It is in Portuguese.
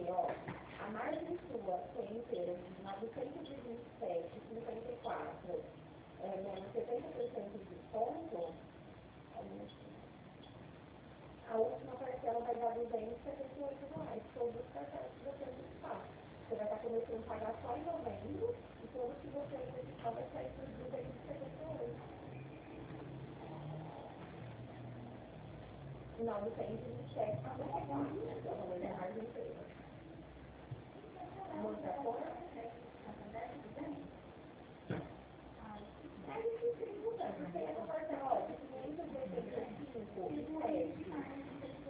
ver, ó, a margem sua inteira de 927,54 menos 70% de desconto, a última parcela vai dar R$278, todos os cartões que você antecipar. Você vai estar começando a pagar só em novembro e tudo que você antecipar vai sair por R$278. 927,54, então, a margem inteira.